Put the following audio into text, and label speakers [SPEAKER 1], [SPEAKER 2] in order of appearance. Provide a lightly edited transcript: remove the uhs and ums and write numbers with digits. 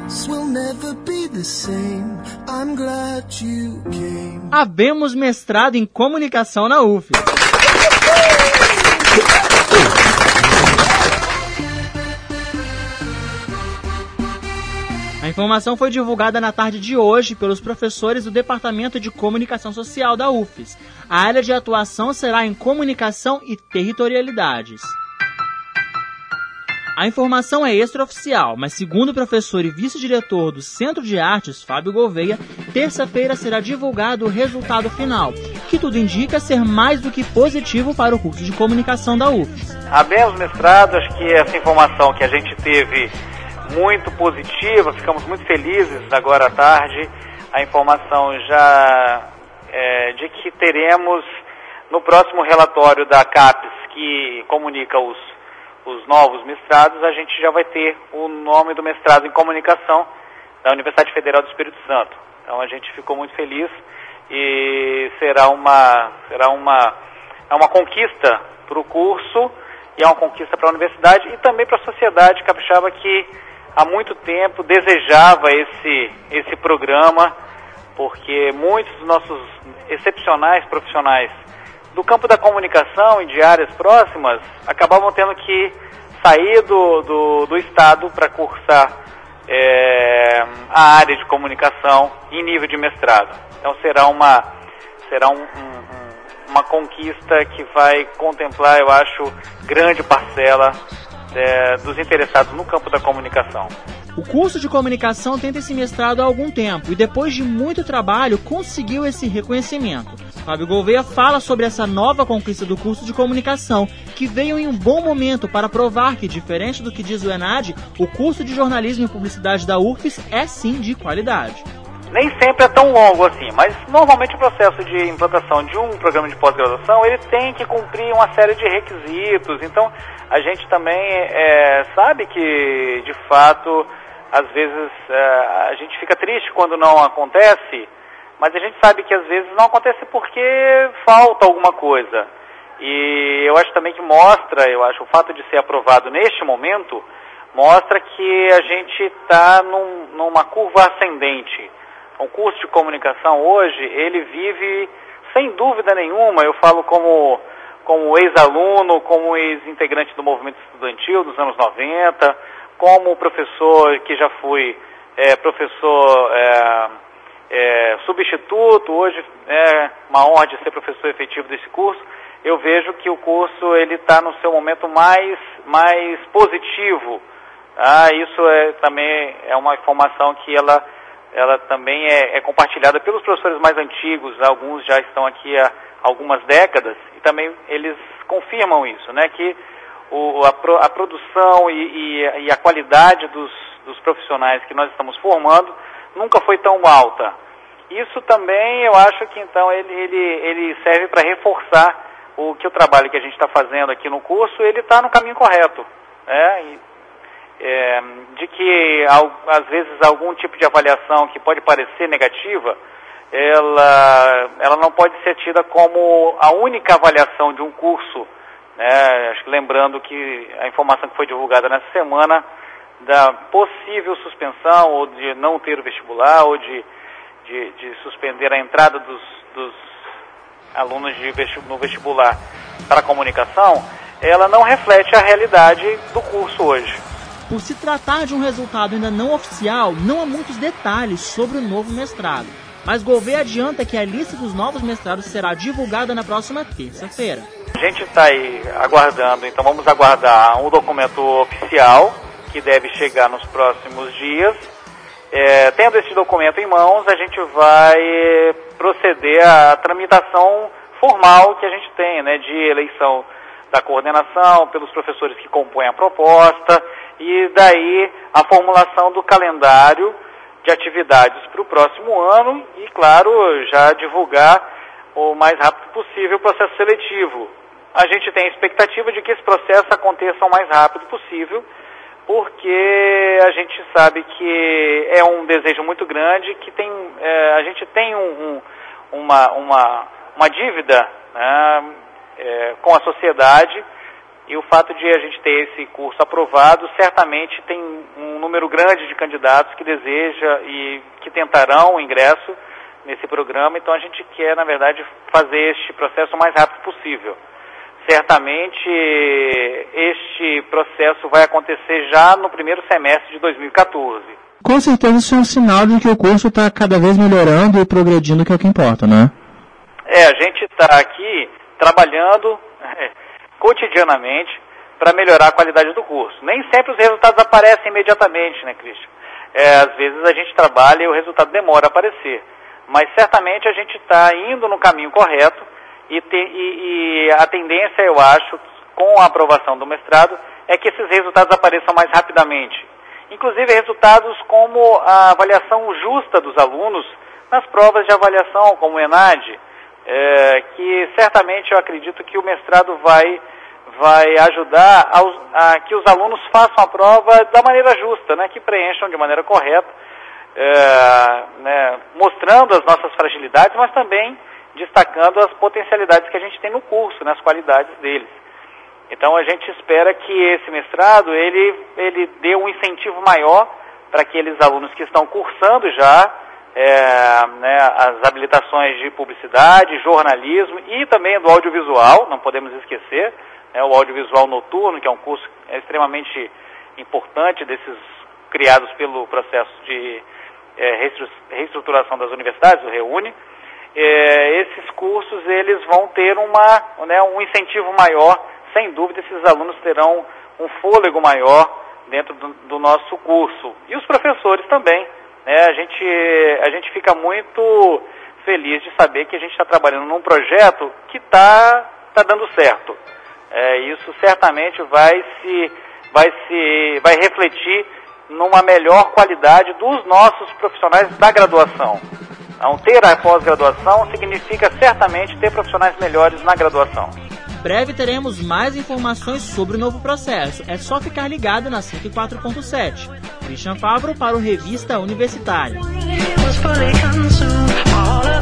[SPEAKER 1] Habemos mestrado em comunicação na UF. A informação foi divulgada na tarde de hoje pelos professores do Departamento de Comunicação Social da UFES. A área de atuação será em comunicação e territorialidades. A informação é extraoficial, mas segundo o professor e vice-diretor do Centro de Artes, Fábio Gouveia, terça-feira será divulgado o resultado final, que tudo indica ser mais do que positivo para o curso de comunicação da UFES.
[SPEAKER 2] Habemos mestrado, acho que essa informação que a gente teve muito positiva, ficamos muito felizes agora à tarde, a informação já de que teremos no próximo relatório da CAPES, que comunica os novos mestrados, a gente já vai ter o nome do mestrado em comunicação da Universidade Federal do Espírito Santo. Então a gente ficou muito feliz e será uma conquista para o curso e é uma conquista para a universidade e também para a sociedade capixaba que há muito tempo desejava esse programa, porque muitos dos nossos excepcionais profissionais do campo da comunicação e de áreas próximas acabavam tendo que sair do estado para cursar a área de comunicação em nível de mestrado. Então será uma conquista que vai contemplar, eu acho, grande parcela dos interessados no campo da comunicação.
[SPEAKER 1] O curso de comunicação tenta esse mestrado há algum tempo e depois de muito trabalho conseguiu esse reconhecimento. Fábio Gouveia fala sobre essa nova conquista do curso de comunicação, que veio em um bom momento para provar que, diferente do que diz o ENAD, o curso de jornalismo e publicidade da UFES é sim de qualidade.
[SPEAKER 2] Nem sempre é tão longo assim, mas normalmente o processo de implantação de um programa de pós-graduação, ele tem que cumprir uma série de requisitos. Então, a gente também sabe que, de fato, às vezes a gente fica triste quando não acontece, mas a gente sabe que às vezes não acontece porque falta alguma coisa. E eu acho também que o fato de ser aprovado neste momento, mostra que a gente está numa curva ascendente. O curso de comunicação hoje, ele vive, sem dúvida nenhuma, eu falo como ex-aluno, como ex-integrante do movimento estudantil dos anos 90, como professor que já fui professor substituto, hoje é uma honra de ser professor efetivo desse curso. Eu vejo que o curso ele está no seu momento mais positivo. Isso também é uma informação que ela também é compartilhada pelos professores mais antigos, alguns já estão aqui há algumas décadas, e também eles confirmam isso, né, que a produção e a qualidade dos profissionais que nós estamos formando nunca foi tão alta. Isso também, eu acho que então ele serve para reforçar o trabalho que a gente está fazendo aqui no curso, ele está no caminho correto, né, de que às vezes algum tipo de avaliação que pode parecer negativa, ela não pode ser tida como a única avaliação de um curso, né? Acho que lembrando que a informação que foi divulgada nessa semana da possível suspensão ou de não ter o vestibular ou de suspender a entrada dos alunos no vestibular para a comunicação, ela não reflete a realidade do curso hoje.
[SPEAKER 1] Por se tratar de um resultado ainda não oficial, não há muitos detalhes sobre o novo mestrado. Mas Gouveia adianta que a lista dos novos mestrados será divulgada na próxima terça-feira.
[SPEAKER 2] A gente está aí aguardando, então vamos aguardar um documento oficial que deve chegar nos próximos dias. Tendo esse documento em mãos, a gente vai proceder à tramitação formal que a gente tem, né, de eleição da coordenação pelos professores que compõem a proposta, e daí a formulação do calendário de atividades para o próximo ano e, claro, já divulgar o mais rápido possível o processo seletivo. A gente tem a expectativa de que esse processo aconteça o mais rápido possível, porque a gente sabe que é um desejo muito grande, que a gente tem uma dívida, né, com a sociedade, E o fato de a gente ter esse curso aprovado, certamente tem um número grande de candidatos que deseja e que tentarão o ingresso nesse programa. Então a gente quer, na verdade, fazer este processo o mais rápido possível. Certamente este processo vai acontecer já no primeiro semestre de 2014.
[SPEAKER 1] Com certeza isso é um sinal de que o curso está cada vez melhorando e progredindo, que é o que importa, né?
[SPEAKER 2] A gente está aqui trabalhando cotidianamente para melhorar a qualidade do curso. Nem sempre os resultados aparecem imediatamente, né, Christian? Às vezes a gente trabalha e o resultado demora a aparecer. Mas certamente a gente está indo no caminho correto e a tendência, eu acho, com a aprovação do mestrado, é que esses resultados apareçam mais rapidamente. Inclusive resultados como a avaliação justa dos alunos nas provas de avaliação, como o ENAD, que certamente eu acredito que o mestrado vai ajudar a que os alunos façam a prova da maneira justa, né, que preencham de maneira correta, mostrando as nossas fragilidades, mas também destacando as potencialidades que a gente tem no curso, né, as qualidades deles. Então a gente espera que esse mestrado ele dê um incentivo maior para aqueles alunos que estão cursando já as habilitações de publicidade, jornalismo e também do audiovisual, não podemos esquecer, o audiovisual noturno, que é um curso extremamente importante desses criados pelo processo de reestruturação das universidades, o REUNE. Esses cursos eles vão ter um incentivo maior, sem dúvida esses alunos terão um fôlego maior dentro do nosso curso. E os professores também, a gente fica muito feliz de saber que a gente está trabalhando num projeto que está dando certo. Isso certamente vai refletir numa melhor qualidade dos nossos profissionais da graduação. Então, ter a pós-graduação significa certamente ter profissionais melhores na graduação.
[SPEAKER 1] Breve teremos mais informações sobre o novo processo. É só ficar ligado na 104.7. Christian Fabro para o Revista Universitária.